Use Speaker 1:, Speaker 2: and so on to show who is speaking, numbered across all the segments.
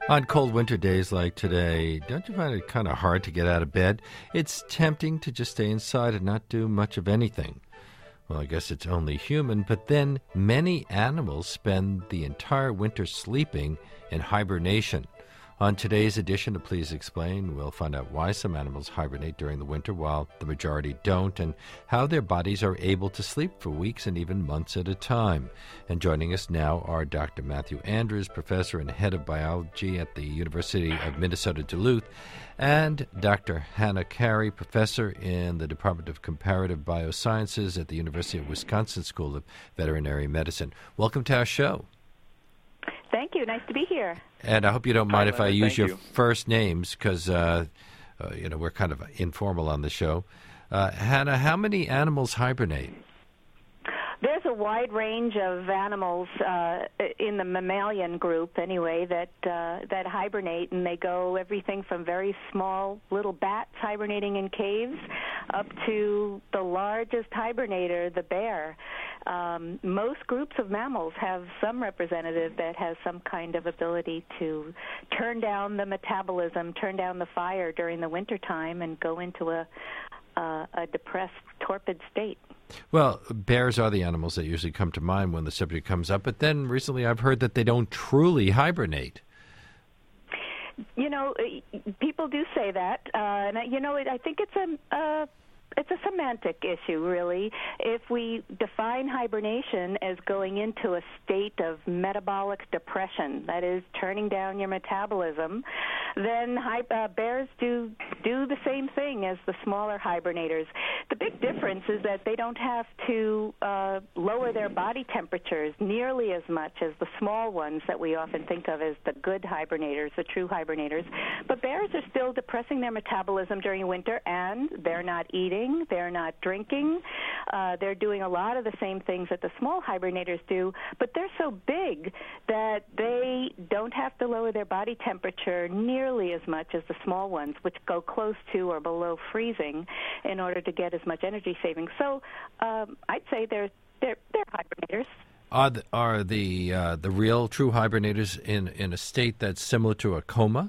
Speaker 1: On cold winter days like today, don't you find it kind of hard to get out of bed? It's tempting to just stay inside and not do much of anything. Well, I guess it's only human, but then many animals spend the entire winter sleeping in hibernation. On today's edition of Please Explain, we'll find out why some animals hibernate during the winter while the majority don't, and how their bodies are able to sleep for weeks and even months at a time. And joining us now are Dr. Matthew Andrews, professor and head of biology at the University of Minnesota Duluth, and Dr. Hannah Carey, professor in the Department of Comparative Biosciences at the University of Wisconsin School of Veterinary Medicine. Welcome to our show.
Speaker 2: Thank you. Nice to be here.
Speaker 1: And I hope you don't mind if I use your
Speaker 3: you.
Speaker 1: first names because, we're kind of informal on the show. Hannah, how many animals hibernate?
Speaker 2: There's a wide range of animals in the mammalian group, anyway, that hibernate, and they go everything from very small little bats hibernating in caves up to the largest hibernator, the bear. Most groups of mammals have some representative that has some kind of ability to turn down the metabolism, turn down the fire during the wintertime, and go into a depressed, torpid state.
Speaker 1: Well, bears are the animals that usually come to mind when the subject comes up, but then recently I've heard that they don't truly hibernate.
Speaker 2: You know, people do say that, and I think it's a semantic issue, really. If we define hibernation as going into a state of metabolic depression, that is, turning down your metabolism, then bears do the same thing as the smaller hibernators. The big difference is that they don't have to lower their body temperatures nearly as much as the small ones that we often think of as the good hibernators, the true hibernators. But bears are still depressing their metabolism during winter, and they're not eating, they're not drinking. They're doing a lot of the same things that the small hibernators do, but they're so big that they don't have to lower their body temperature nearly as much as the small ones, which go close to or below freezing in order to get as much energy savings. So I'd say they're hibernators.
Speaker 1: Are the real true hibernators in a state that's similar to a coma?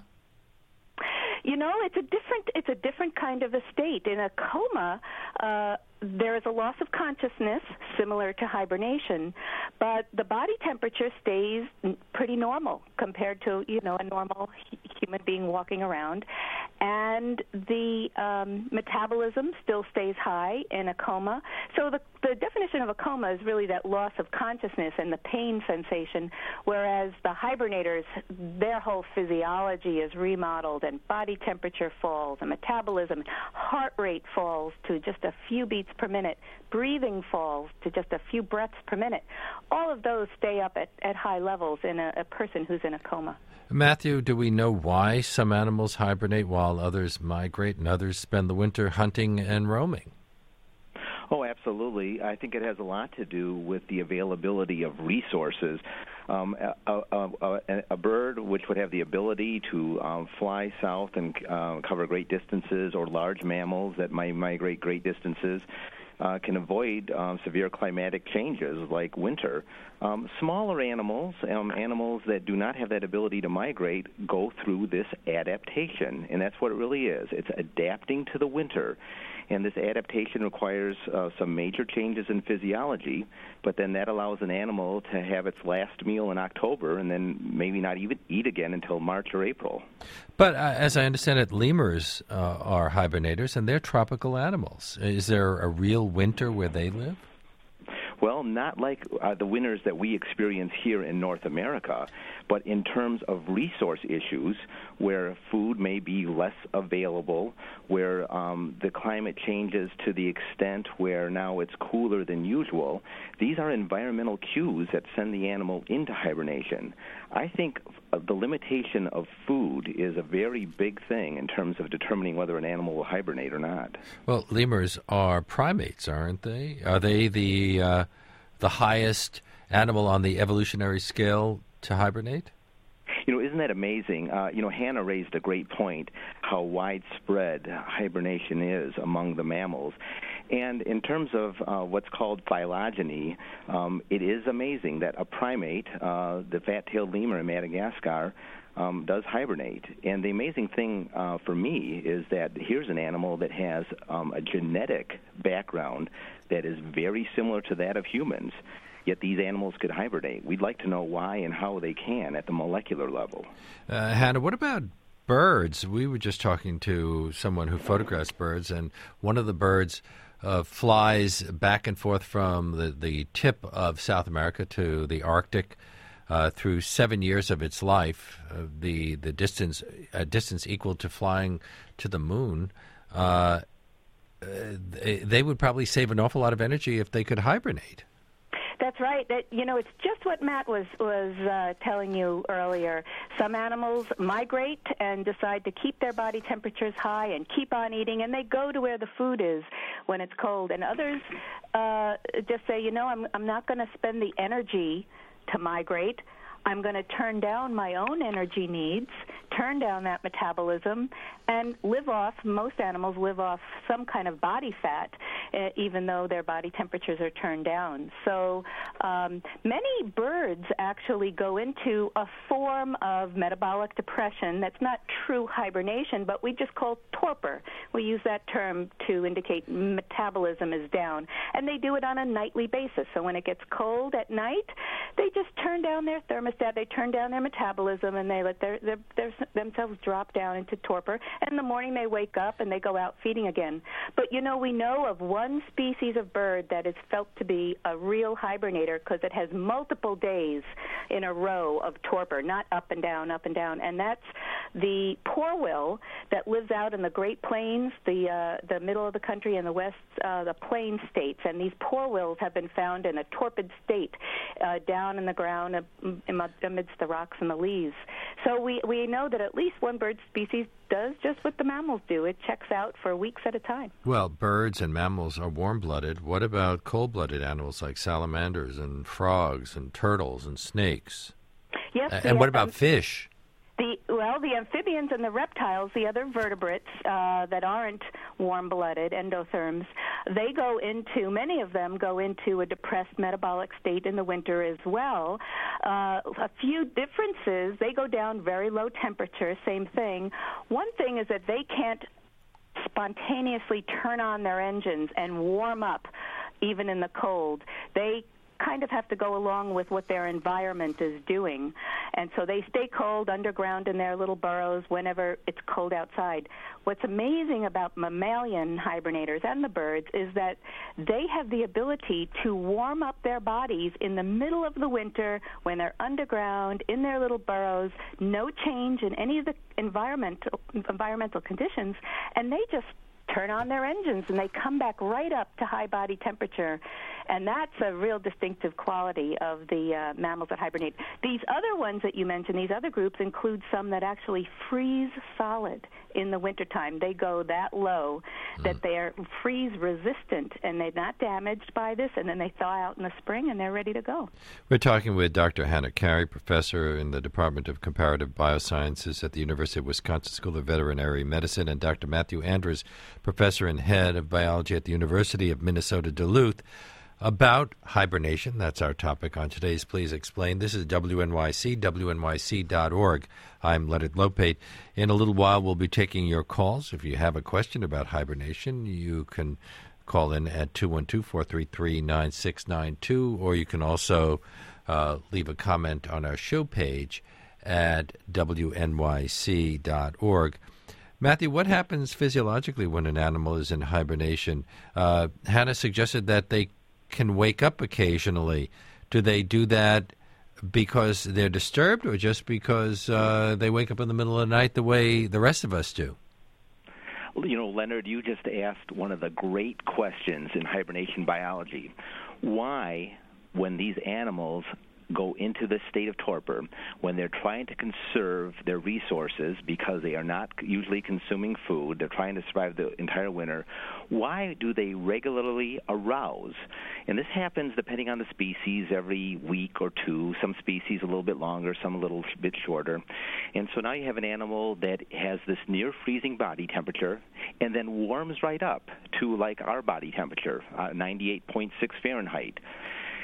Speaker 2: You know, it's a different kind of a state. In a coma, there is a loss of consciousness similar to hibernation, but the body temperature stays pretty normal compared to, a normal human being walking around, and the metabolism still stays high in a coma. So the definition of a coma is really that loss of consciousness and the pain sensation, whereas the hibernators, their whole physiology is remodeled and body temperature falls and metabolism, heart rate falls to just a few beats per minute, breathing falls to just a few breaths per minute. All of those stay up at high levels in a person who's in a coma.
Speaker 1: Matthew, do we know why some animals hibernate while others migrate and others spend the winter hunting and roaming?
Speaker 3: Oh, absolutely. I think it has a lot to do with the availability of resources. A bird which would have the ability to fly south and cover great distances, or large mammals that might migrate great distances, can avoid severe climatic changes like winter. Smaller animals, animals that do not have that ability to migrate, go through this adaptation, and that's what it really is. It's adapting to the winter. And this adaptation requires some major changes in physiology, but then that allows an animal to have its last meal in October and then maybe not even eat again until March or April.
Speaker 1: But as I understand it, lemurs are hibernators, and they're tropical animals. Is there a real winter where they live?
Speaker 3: Well, not like the winters that we experience here in North America, but in terms of resource issues where food may be less available, where the climate changes to the extent where now it's cooler than usual, these are environmental cues that send the animal into hibernation. I think the limitation of food is a very big thing in terms of determining whether an animal will hibernate or not.
Speaker 1: Well, lemurs are primates, aren't they? Are they the highest animal on the evolutionary scale to hibernate?
Speaker 3: Isn't that amazing? Hannah raised a great point, how widespread hibernation is among the mammals. And in terms of what's called phylogeny, it is amazing that a primate, the fat-tailed lemur in Madagascar, does hibernate. And the amazing thing for me is that here's an animal that has a genetic background that is very similar to that of humans, yet these animals could hibernate. We'd like to know why and how they can at the molecular level.
Speaker 1: Hannah, what about birds? We were just talking to someone who photographs birds, and one of the birds flies back and forth from the tip of South America to the Arctic through 7 years of its life, the distance equal to flying to the moon. They would probably save an awful lot of energy if they could hibernate.
Speaker 2: That's right. It's just what Matt was telling you earlier. Some animals migrate and decide to keep their body temperatures high and keep on eating, and they go to where the food is when it's cold. And others just say, I'm not going to spend the energy to migrate. I'm going to turn down my own energy needs, turn down that metabolism, and most animals live off some kind of body fat, even though their body temperatures are turned down. So many birds actually go into a form of metabolic depression that's not true hibernation, but we just call torpor. We use that term to indicate metabolism is down. And they do it on a nightly basis. So when it gets cold at night, they just turn down their thermostat, they turn down their metabolism, and they let themselves drop down into torpor. And in the morning they wake up and they go out feeding again. But, we know of one species of bird that is felt to be a real hibernator because it has multiple days in a row of torpor, not up and down, and that's the porwheel that lives out in the Great Plains, the middle of the country, and the west, the plain states. And these porwheels have been found in a torpid state down in the ground amidst the rocks and the leaves. So we know that at least one bird species does just what the mammals do. It checks out for weeks at a time.
Speaker 1: Well, birds and mammals are warm-blooded. What about cold-blooded animals like salamanders and frogs and turtles and snakes?
Speaker 2: Yes.
Speaker 1: And what about fish?
Speaker 2: The amphibians and the reptiles, the other vertebrates that aren't warm-blooded, endotherms, many of them go into a depressed metabolic state in the winter as well. A few differences, they go down very low temperature, same thing. One thing is that they can't spontaneously turn on their engines and warm up even in the cold. They kind of have to go along with what their environment is doing. And so they stay cold underground in their little burrows whenever it's cold outside. What's amazing about mammalian hibernators and the birds is that they have the ability to warm up their bodies in the middle of the winter when they're underground in their little burrows, no change in any of the environmental conditions, and they just turn on their engines and they come back right up to high body temperature. And that's a real distinctive quality of the mammals that hibernate. These other ones that you mentioned, these other groups, include some that actually freeze solid in the wintertime. They go that low that they're freeze-resistant, and they're not damaged by this, and then they thaw out in the spring, and they're ready to go.
Speaker 1: We're talking with Dr. Hannah Carey, professor in the Department of Comparative Biosciences at the University of Wisconsin School of Veterinary Medicine, and Dr. Matthew Andrews, professor and head of biology at the University of Minnesota Duluth, about hibernation. That's our topic on today's Please Explain. This is WNYC, WNYC.org. I'm Leonard Lopate. In a little while, we'll be taking your calls. If you have a question about hibernation, you can call in at 212-433-9692, or you can also leave a comment on our show page at WNYC.org. Matthew, what happens physiologically when an animal is in hibernation? Hannah suggested that they can wake up occasionally. Do they do that because they're disturbed or just because they wake up in the middle of the night the way the rest of us do?
Speaker 3: Leonard, you just asked one of the great questions in hibernation biology. Why, when these animals go into this state of torpor, when they're trying to conserve their resources because they are not usually consuming food, they're trying to survive the entire winter, why do they regularly arouse? And this happens depending on the species every week or two, some species a little bit longer, some a little bit shorter. And so now you have an animal that has this near freezing body temperature and then warms right up to like our body temperature, 98.6 Fahrenheit.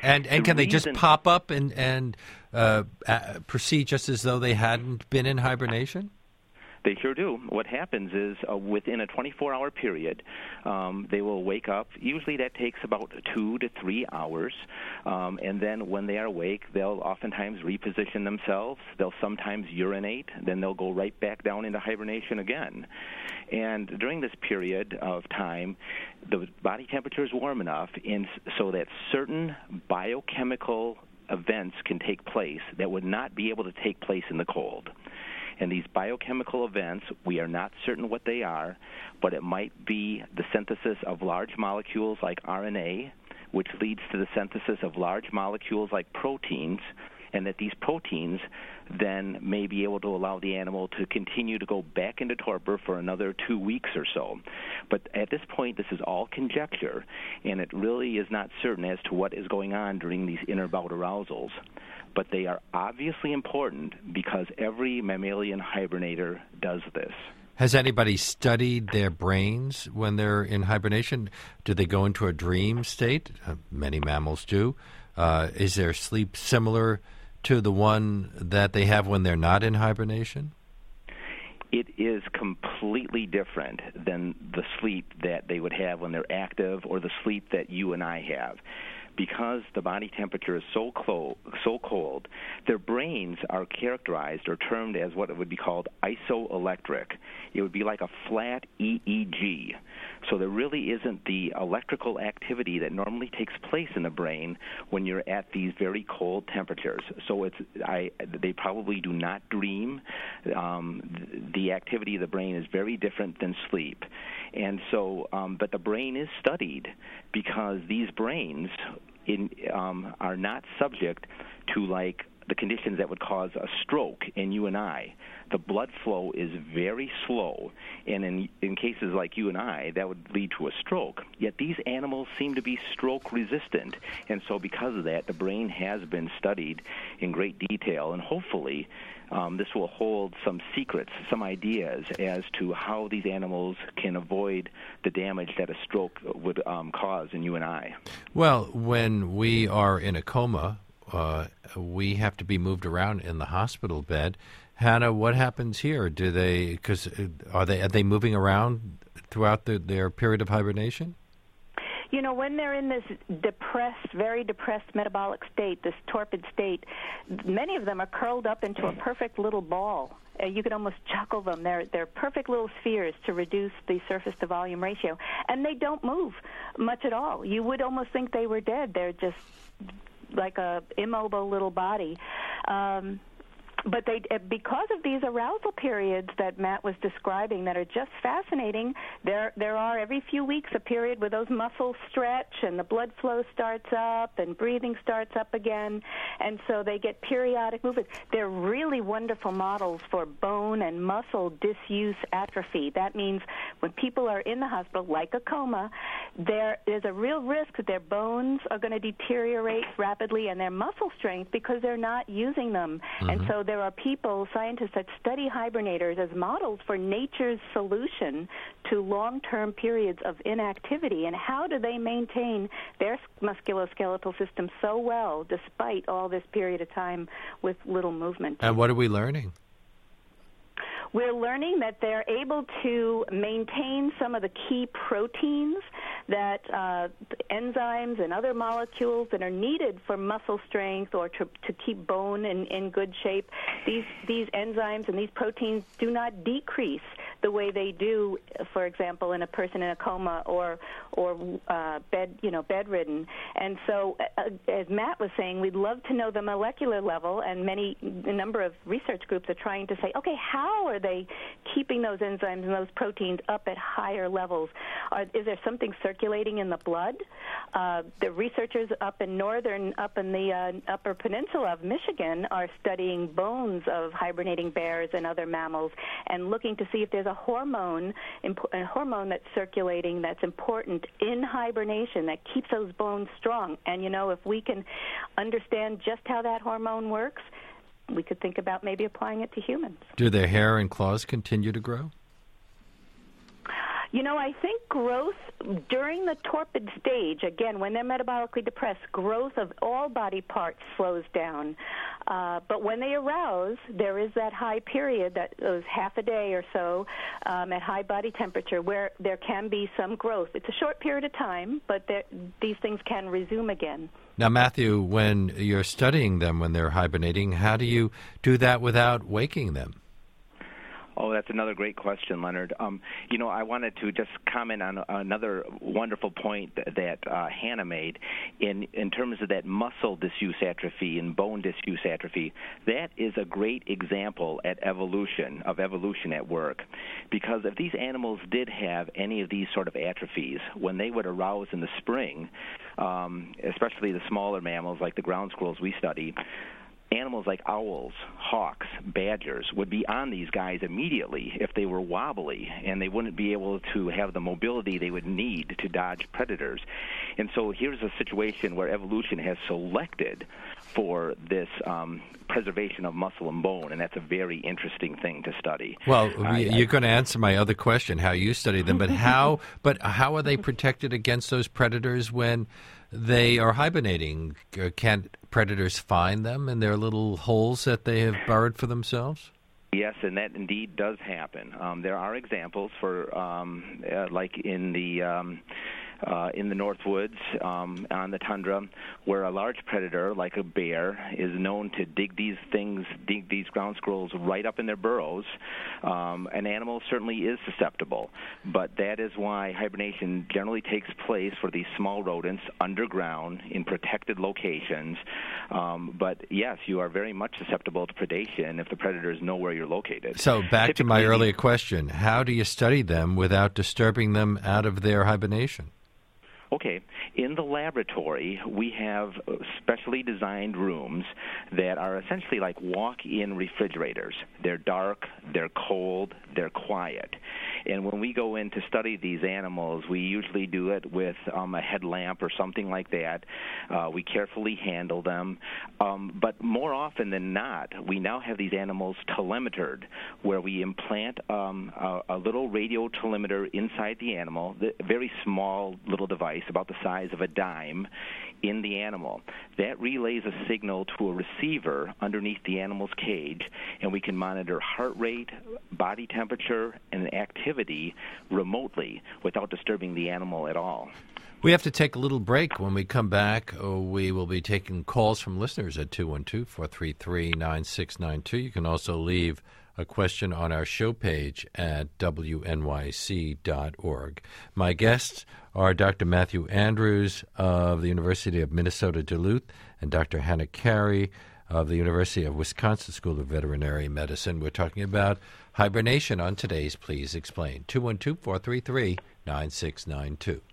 Speaker 1: And can they just pop up and proceed just as though they hadn't been in hibernation?
Speaker 3: They sure do. What happens is within a 24-hour period, they will wake up. Usually that takes about 2 to 3 hours. And then when they are awake, they'll oftentimes reposition themselves. They'll sometimes urinate. Then they'll go right back down into hibernation again. And during this period of time, the body temperature is warm enough so that certain biochemical events can take place that would not be able to take place in the cold. And these biochemical events, we are not certain what they are, but it might be the synthesis of large molecules like RNA, which leads to the synthesis of large molecules like proteins, and that these proteins then may be able to allow the animal to continue to go back into torpor for another 2 weeks or so. But at this point, this is all conjecture, and it really is not certain as to what is going on during these interbout arousals. But they are obviously important because every mammalian hibernator does this.
Speaker 1: Has anybody studied their brains when they're in hibernation? Do they go into a dream state? Many mammals do. Is their sleep similar to the one that they have when they're not in hibernation?
Speaker 3: It is completely different than the sleep that they would have when they're active or the sleep that you and I have. Because the body temperature is so cold, their brains are characterized or termed as what it would be called isoelectric. It would be like a flat EEG. So there really isn't the electrical activity that normally takes place in the brain when you're at these very cold temperatures. So they probably do not dream. The activity of the brain is very different than sleep. And so, but the brain is studied because these brains are not subject to like the conditions that would cause a stroke in you and I. The blood flow is very slow, and in cases like you and I, that would lead to a stroke. Yet these animals seem to be stroke resistant, and so because of that, the brain has been studied in great detail, and hopefully this will hold some secrets, some ideas as to how these animals can avoid the damage that a stroke would cause in you and I.
Speaker 1: Well, when we are in a coma, we have to be moved around in the hospital bed. Hannah, what happens here? Are they moving around throughout their period of hibernation?
Speaker 2: You know, when they're in this very depressed metabolic state, this torpid state, many of them are curled up into a perfect little ball. You could almost juggle them. They're perfect little spheres to reduce the surface to volume ratio, and they don't move much at all. You would almost think they were dead. They're just like a immobile little body. But because of these arousal periods that Matt was describing that are just fascinating, there are every few weeks a period where those muscles stretch and the blood flow starts up and breathing starts up again, and so they get periodic movement. They're really wonderful models for bone and muscle disuse atrophy. That means when people are in the hospital, like a coma, there is a real risk that their bones are going to deteriorate rapidly and their muscle strength because they're not using them. Mm-hmm. And so there are scientists that study hibernators as models for nature's solution to long-term periods of inactivity, and how do they maintain their musculoskeletal system so well despite all this period of time with little movement.
Speaker 1: And what are we learning?
Speaker 2: We're learning that they're able to maintain some of the key proteins that enzymes and other molecules that are needed for muscle strength or to keep bone in good shape. These enzymes and these proteins do not decrease the way they do, for example, in a person in a coma or bedridden. And so, as Matt was saying, we'd love to know the molecular level, and a number of research groups are trying to say, okay, how are they keeping those enzymes and those proteins up at higher levels? Is there something circulating in the blood? The researchers up in the Upper Peninsula of Michigan are studying bones of hibernating bears and other mammals and looking to see if there's a hormone that's circulating that's important in hibernation that keeps those bones strong. And, if we can understand just how that hormone works, we could think about maybe applying it to humans.
Speaker 1: Do their hair and claws continue to grow?
Speaker 2: I think growth during the torpid stage, again, when they're metabolically depressed, growth of all body parts slows down. But when they arouse, there is that high period, that was half a day or so, at high body temperature, where there can be some growth. It's a short period of time, but these things can resume again.
Speaker 1: Now, Matthew, when you're studying them when they're hibernating, how do you do that without waking them?
Speaker 3: Oh, that's another great question, Leonard. I wanted to just comment on another wonderful point that Hannah made in terms of that muscle disuse atrophy and bone disuse atrophy. That is a great example of evolution at work, because if these animals did have any of these sort of atrophies, when they would arouse in the spring, especially the smaller mammals like the ground squirrels we study, animals like owls, hawks, badgers would be on these guys immediately if they were wobbly, and they wouldn't be able to have the mobility they would need to dodge predators. And so here's a situation where evolution has selected for this preservation of muscle and bone, and that's a very interesting thing to study.
Speaker 1: Well, you're going to answer my other question, how you study them, but how are they protected against those predators when they are hibernating? Can't predators find them in their little holes that they have burrowed for themselves?
Speaker 3: Yes, and that indeed does happen. There are examples for, like in the Northwoods, on the tundra, where a large predator like a bear is known to dig these ground squirrels right up in their burrows. An animal certainly is susceptible, but that is why hibernation generally takes place for these small rodents underground in protected locations. But yes, you are very much susceptible to predation if the predators know where you're located.
Speaker 1: So back to my earlier question, how do you study them without disturbing them out of their hibernation?
Speaker 3: Okay. In the laboratory, we have specially designed rooms that are essentially like walk-in refrigerators. They're dark, they're cold, they're quiet. And when we go in to study these animals, we usually do it with a headlamp or something like that. We carefully handle them. But more often than not, we now have these animals telemetered, where we implant a little radio telemeter inside the animal, a very small little device about the size of a dime in the animal. That relays a signal to a receiver underneath the animal's cage, and we can monitor heart rate, body temperature, and activity remotely without disturbing the animal at all.
Speaker 1: We have to take a little break. When we come back, we will be taking calls from listeners at 212-433-9692. You can also leave a question on our show page at wnyc.org. My guests are Dr. Matthew Andrews of the University of Minnesota Duluth and Dr. Hannah Carey of the University of Wisconsin School of Veterinary Medicine. We're talking about hibernation on today's Please Explain. 212-433-9692.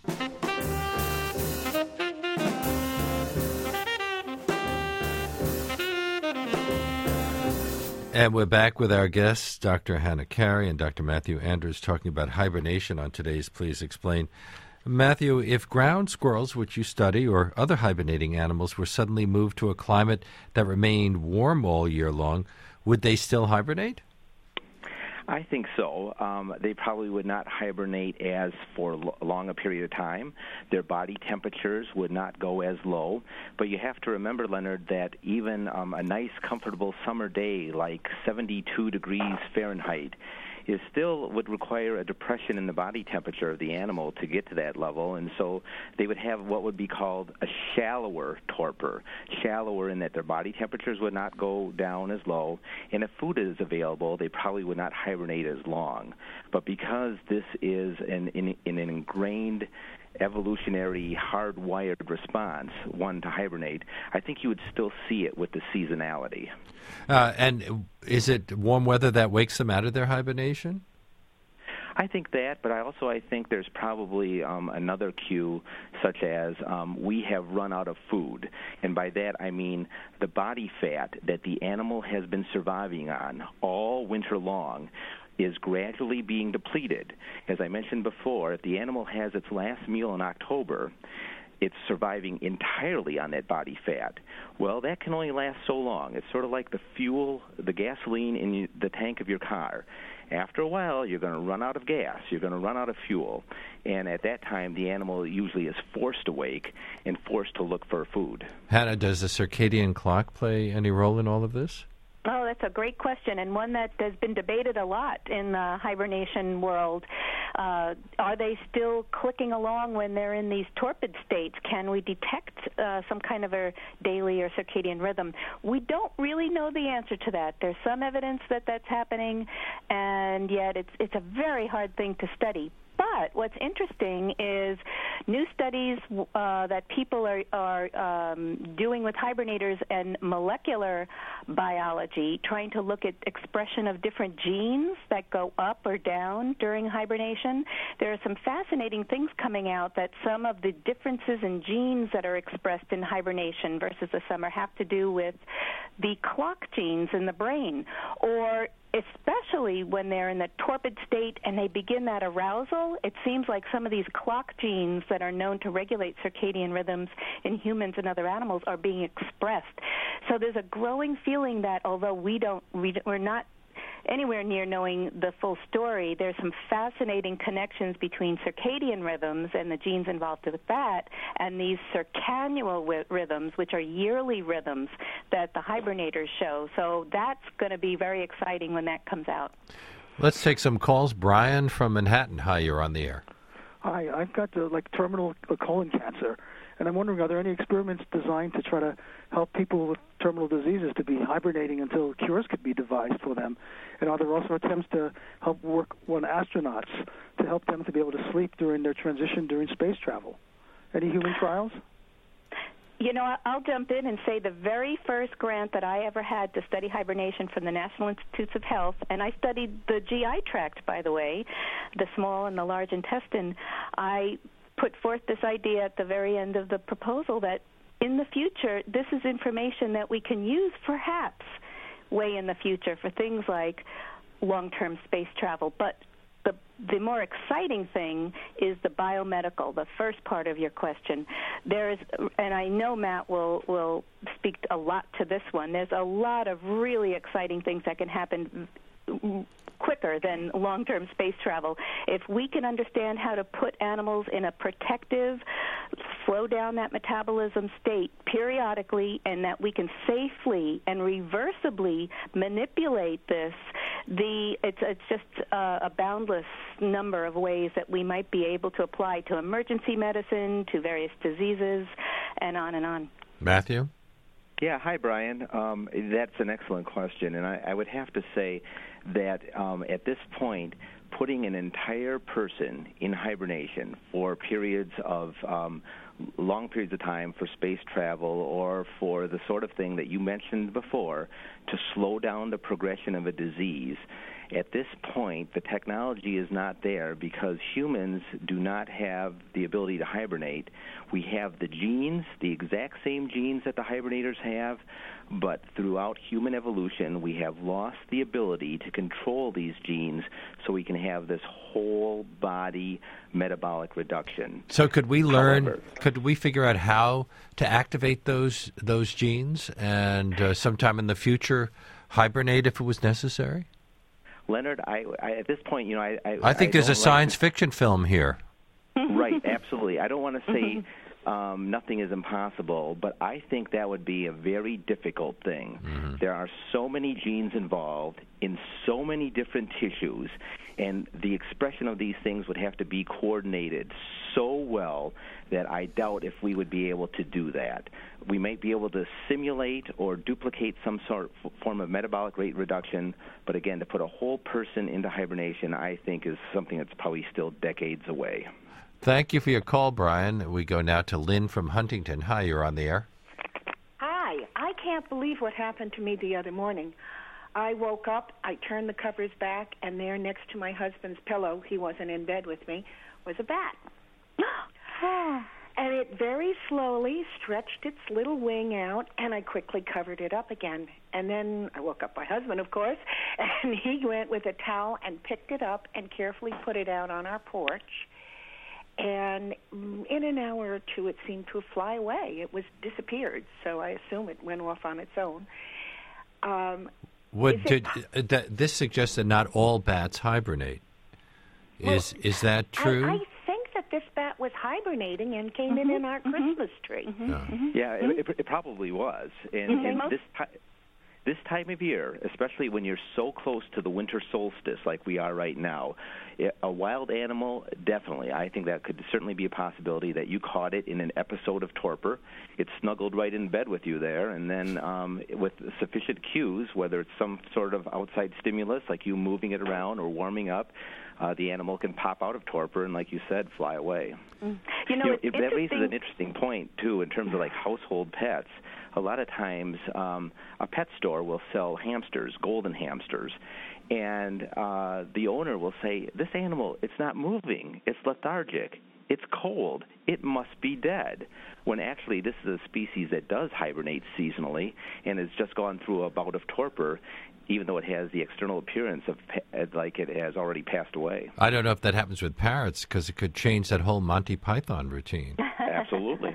Speaker 1: And we're back with our guests, Dr. Hannah Carey and Dr. Matthew Andrews, talking about hibernation on today's Please Explain. Matthew, if ground squirrels, which you study, or other hibernating animals were suddenly moved to a climate that remained warm all year long, would they still hibernate?
Speaker 3: I think so. They probably would not hibernate as for long a period of time. Their body temperatures would not go as low. But you have to remember, Leonard, that even a nice, comfortable summer day like 72 degrees Fahrenheit is still would require a depression in the body temperature of the animal to get to that level, and so they would have what would be called a shallower torpor, shallower in that their body temperatures would not go down as low, and if food is available, they probably would not hibernate as long. But because this is an ingrained evolutionary hardwired response, one to hibernate, I think you would still see it with the seasonality.
Speaker 1: And is it warm weather that wakes them out of their hibernation?
Speaker 3: I think that, but I think there's probably another cue, such as we have run out of food. And by that I mean the body fat that the animal has been surviving on all winter long is gradually being depleted. As I mentioned before, if the animal has its last meal in October, it's surviving entirely on that body fat. Well, that can only last so long. It's sort of like the fuel, the gasoline in the tank of your car. After a while, you're going to run out of gas. You're going to run out of fuel. And at that time, the animal usually is forced awake and forced to look for food.
Speaker 1: Hannah, does the circadian clock play any role in all of this?
Speaker 2: Oh, that's a great question, and one that has been debated a lot in the hibernation world. Are they still clicking along when they're in these torpid states? Can we detect some kind of a daily or circadian rhythm? We don't really know the answer to that. There's some evidence that that's happening, and yet it's a very hard thing to study. But what's interesting is new studies that people are doing with hibernators and molecular biology, trying to look at expression of different genes that go up or down during hibernation. There are some fascinating things coming out that some of the differences in genes that are expressed in hibernation versus the summer have to do with the clock genes in the brain, or especially when they're in the torpid state and they begin that arousal, it seems like some of these clock genes that are known to regulate circadian rhythms in humans and other animals are being expressed. So there's a growing feeling that although we're not anywhere near knowing the full story, there's some fascinating connections between circadian rhythms and the genes involved with that and these circannual rhythms, which are yearly rhythms that the hibernators show. So that's going to be very exciting when that comes out.
Speaker 1: Let's take some calls. Brian from Manhattan. Hi, you're on the air.
Speaker 4: Hi, I've got terminal colon cancer, and I'm wondering, are there any experiments designed to try to help people with terminal diseases to be hibernating until cures could be devised for them? And are there also attempts to help work on astronauts to help them to be able to sleep during their transition during space travel? Any human trials?
Speaker 2: You know, I'll jump in and say the very first grant that I ever had to study hibernation from the National Institutes of Health, and I studied the GI tract, by the way, the small and the large intestine, I put forth this idea at the very end of the proposal that in the future, this is information that we can use perhaps way in the future for things like long-term space travel. But the more exciting thing is the biomedical, the first part of your question. There is, and I know Matt will speak a lot to this one, there's a lot of really exciting things that can happen quicker than long-term space travel. If we can understand how to put animals in a protective, slow down that metabolism state periodically, and that we can safely and reversibly manipulate this, it's just a boundless number of ways that we might be able to apply to emergency medicine, to various diseases, and on and on.
Speaker 1: Matthew?
Speaker 3: Yeah, hi, Brian. That's an excellent question, and I would have to say that at this point, putting an entire person in hibernation for periods of long periods of time for space travel or for the sort of thing that you mentioned before to slow down the progression of a disease, at this point, the technology is not there because humans do not have the ability to hibernate. We have the genes, the exact same genes that the hibernators have, but throughout human evolution, we have lost the ability to control these genes so we can have this whole body metabolic reduction.
Speaker 1: So could we learn, could we figure out how to activate those genes and sometime in the future hibernate if it was necessary?
Speaker 3: Leonard, I at this point, you know,
Speaker 1: I think there's a science fiction film here.
Speaker 3: Right, absolutely. I don't want to say nothing is impossible, but I think that would be a very difficult thing. Mm-hmm. There are so many genes involved in so many different tissues, and the expression of these things would have to be coordinated so well that I doubt if we would be able to do that. We might be able to simulate or duplicate some sort of form of metabolic rate reduction, but again, to put a whole person into hibernation, I think is something that's probably still decades away.
Speaker 1: Thank you for your call, Brian. We go now to Lynn from Huntington. Hi, you're on the air.
Speaker 5: Hi. I can't believe what happened to me the other morning. I woke up, I turned the covers back, and there next to my husband's pillow, he wasn't in bed with me, was a bat. And it very slowly stretched its little wing out, and I quickly covered it up again. And then I woke up my husband, of course, and he went with a towel and picked it up and carefully put it out on our porch. And in an hour or two, it seemed to fly away. It was disappeared, so I assume it went off on its own.
Speaker 1: This suggests that not all bats hibernate. Is that true?
Speaker 5: I think that this bat was hibernating and came in our Christmas tree.
Speaker 3: Yeah, it probably was. And this time of year, especially when you're so close to the winter solstice like we are right now, a wild animal, definitely, I think that could certainly be a possibility that you caught it in an episode of torpor. It snuggled right in bed with you there, and then with sufficient cues, whether it's some sort of outside stimulus like you moving it around or warming up, the animal can pop out of torpor and, like you said, fly away. That raises an interesting point, too, in terms of like household pets. A lot of times a pet store will sell hamsters, golden hamsters, and the owner will say, this animal, it's not moving, it's lethargic, it's cold, it must be dead, when actually this is a species that does hibernate seasonally and has just gone through a bout of torpor, even though it has the external appearance of like it has already passed away.
Speaker 1: I don't know if that happens with parrots because it could change that whole Monty Python routine.
Speaker 3: Absolutely.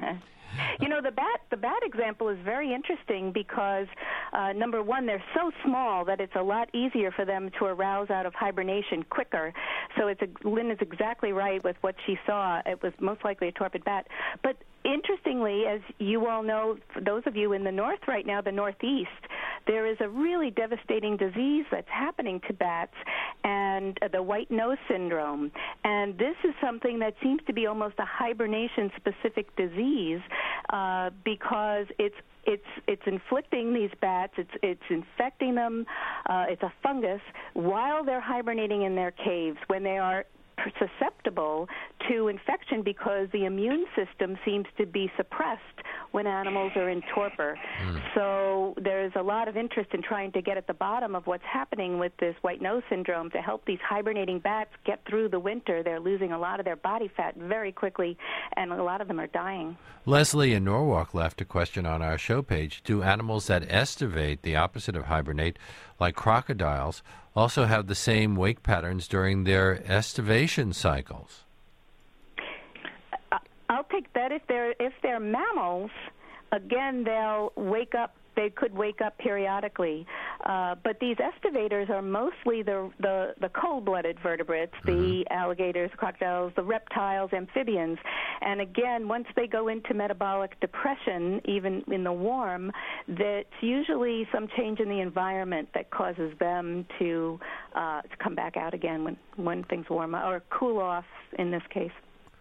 Speaker 2: The bat example is very interesting because, number one, they're so small that it's a lot easier for them to arouse out of hibernation quicker. So Lynn is exactly right with what she saw. It was most likely a torpid bat. But interestingly, as you all know, for those of you in the north right now, the Northeast, there is a really devastating disease that's happening to bats, and the white nose syndrome. And this is something that seems to be almost a hibernation-specific disease because it's inflicting these bats, it's infecting them, it's a fungus while they're hibernating in their caves when they are susceptible to infection because the immune system seems to be suppressed when animals are in torpor. So there's a lot of interest in trying to get at the bottom of what's happening with this white nose syndrome to help these hibernating bats get through the winter. They're losing a lot of their body fat very quickly, and a lot of them are dying.
Speaker 1: Leslie in Norwalk left a question on our show page. Do animals that estivate, the opposite of hibernate, like crocodiles, also have the same wake patterns during their estivation cycles?
Speaker 2: I'll take that. If they're mammals, again, they'll wake up. They could wake up periodically, but these estivators are mostly the cold-blooded vertebrates, the alligators, crocodiles, the reptiles, amphibians. And again, once they go into metabolic depression, even in the warm, that's usually some change in the environment that causes them to come back out again when things warm up or cool off. In this case.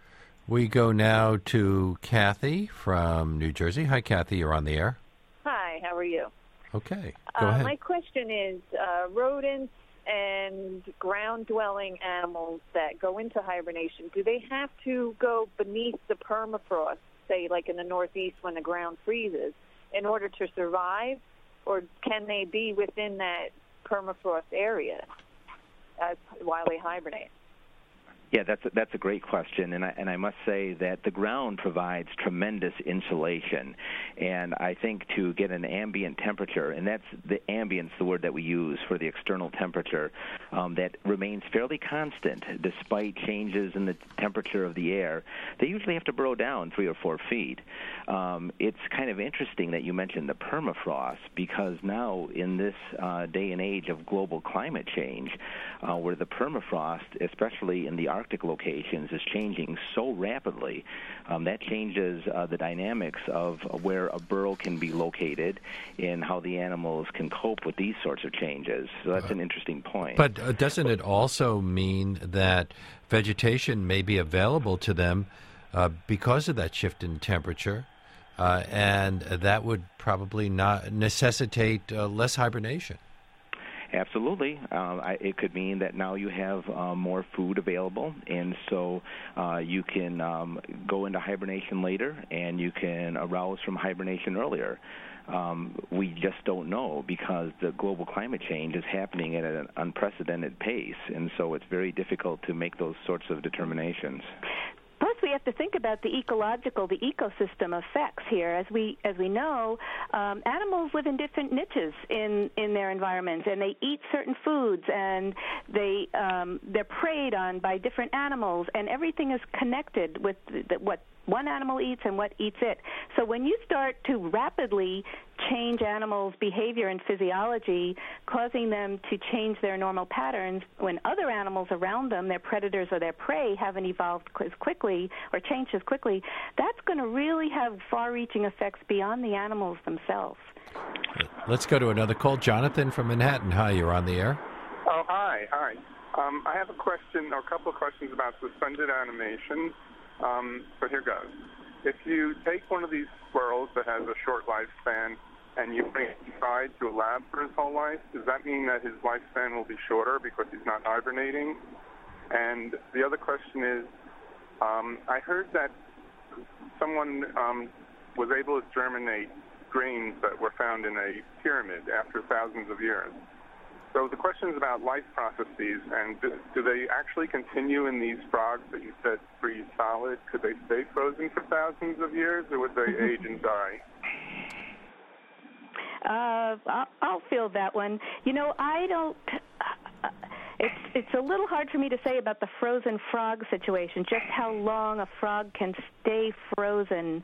Speaker 1: We go now to Kathy from New Jersey. Hi, Kathy. You're on the air.
Speaker 6: Hi, how are you?
Speaker 1: Okay, go ahead.
Speaker 6: My question is, rodents and ground-dwelling animals that go into hibernation, do they have to go beneath the permafrost, say like in the Northeast when the ground freezes, in order to survive, or can they be within that permafrost area while they hibernate?
Speaker 3: Yeah, that's a great question, and I must say that the ground provides tremendous insulation, and I think to get an ambient temperature, and that's the ambience, the word that we use for the external temperature, that remains fairly constant despite changes in the temperature of the air, they usually have to burrow down 3 or 4 feet. It's kind of interesting that you mentioned the permafrost because now in this day and age of global climate change, where the permafrost, especially in the Arctic locations, is changing so rapidly, that changes the dynamics of where a burrow can be located and how the animals can cope with these sorts of changes. So that's an interesting point.
Speaker 1: But doesn't it also mean that vegetation may be available to them because of that shift in temperature, and that would probably not necessitate less hibernation?
Speaker 3: Absolutely. It could mean that now you have more food available, and so you can go into hibernation later, and you can arouse from hibernation earlier. We just don't know because the global climate change is happening at an unprecedented pace, and so it's very difficult to make those sorts of determinations.
Speaker 2: Plus, we have to think about the ecosystem effects here. As we know, animals live in different niches in their environments, and they eat certain foods, and they're preyed on by different animals, and everything is connected with what one animal eats and what eats it. So when you start to rapidly change animals' behavior and physiology, causing them to change their normal patterns when other animals around them, their predators or their prey, haven't evolved as quickly or changed as quickly, that's going to really have far-reaching effects beyond the animals themselves.
Speaker 1: Let's go to another call. Jonathan from Manhattan. Hi, you're on the air.
Speaker 7: Oh, hi. I have a question, or a couple of questions about suspended animation. So here goes. If you take one of these squirrels that has a short lifespan and you bring it inside to a lab for his whole life, does that mean that his lifespan will be shorter because he's not hibernating? And the other question is, I heard that someone was able to germinate grains that were found in a pyramid after thousands of years. So the question is about life processes, and do they actually continue in these frogs that you said freeze solid? Could they stay frozen for thousands of years, or would they age and die?
Speaker 2: I'll field that one. You know, I don't... It's a little hard for me to say about the frozen frog situation, just how long a frog can stay frozen.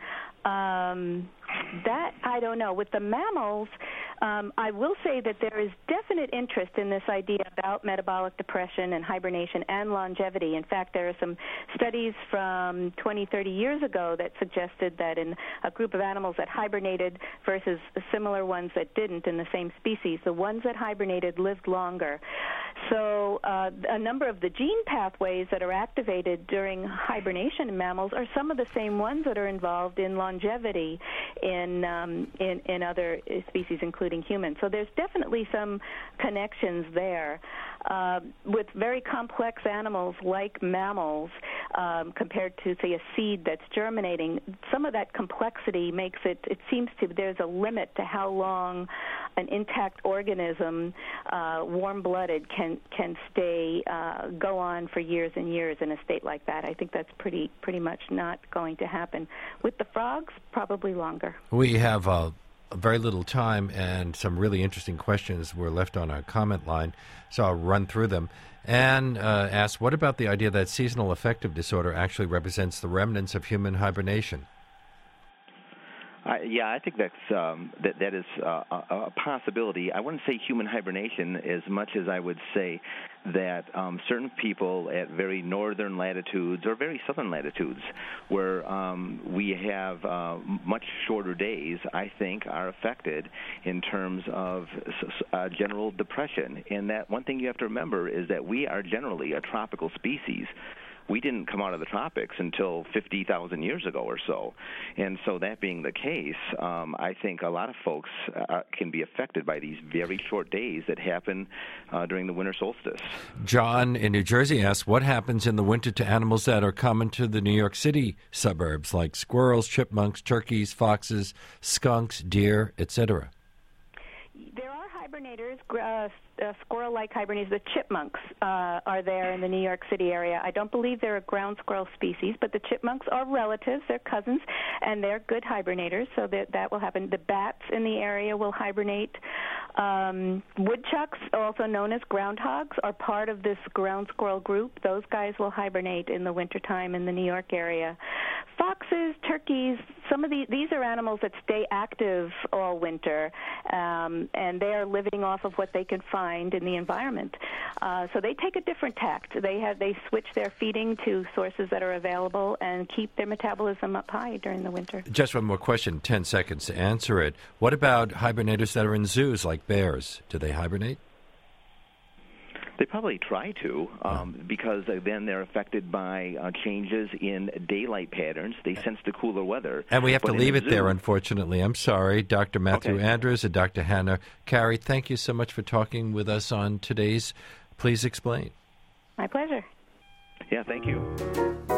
Speaker 2: That I don't know. With the mammals, I will say that there is definite interest in this idea about metabolic depression and hibernation and longevity. In fact, there are some studies from 20, 30 years ago that suggested that in a group of animals that hibernated versus similar ones that didn't in the same species, the ones that hibernated lived longer. So a number of the gene pathways that are activated during hibernation in mammals are some of the same ones that are involved in longevity in other species, including humans. So there's definitely some connections there. With very complex animals like mammals, compared to, say, a seed that's germinating, some of that complexity makes it seems to, there's a limit to how long an intact organism, warm-blooded, can stay, go on for years and years in a state like that. I think that's pretty much not going to happen. With the frogs, probably longer.
Speaker 1: We have very little time, and some really interesting questions were left on our comment line, so I'll run through them. Anne asks, what about the idea that seasonal affective disorder actually represents the remnants of human hibernation?
Speaker 3: I think that is a possibility. I wouldn't say human hibernation as much as I would say that certain people at very northern latitudes or very southern latitudes where we have much shorter days, I think, are affected in terms of general depression. And that one thing you have to remember is that we are generally a tropical species. We didn't come out of the tropics until 50,000 years ago or so. And so that being the case, I think a lot of folks can be affected by these very short days that happen during the winter solstice.
Speaker 1: John in New Jersey asks, what happens in the winter to animals that are common to the New York City suburbs, like squirrels, chipmunks, turkeys, foxes, skunks, deer, etc.?
Speaker 2: There are hibernators, squirrel-like hibernators. The chipmunks are there in the New York City area. I don't believe they're a ground squirrel species, but the chipmunks are relatives. They're cousins, and they're good hibernators, so that will happen. The bats in the area will hibernate. Woodchucks, also known as groundhogs, are part of this ground squirrel group. Those guys will hibernate in the wintertime in the New York area. Foxes, turkeys, some of these are animals that stay active all winter, and they are living off of what they can find in the environment. So they take a different tact. They switch their feeding to sources that are available and keep their metabolism up high during the winter.
Speaker 1: Just one more question, 10 seconds to answer it. What about hibernators that are in zoos like bears? Do they hibernate?
Speaker 3: They probably try to, because then they're affected by changes in daylight patterns. They sense the cooler weather.
Speaker 1: And we have to leave it there, unfortunately. I'm sorry. Dr. Matthew Andrews and Dr. Hannah Carey, thank you so much for talking with us on today's Please Explain.
Speaker 2: My pleasure.
Speaker 3: Yeah, thank you.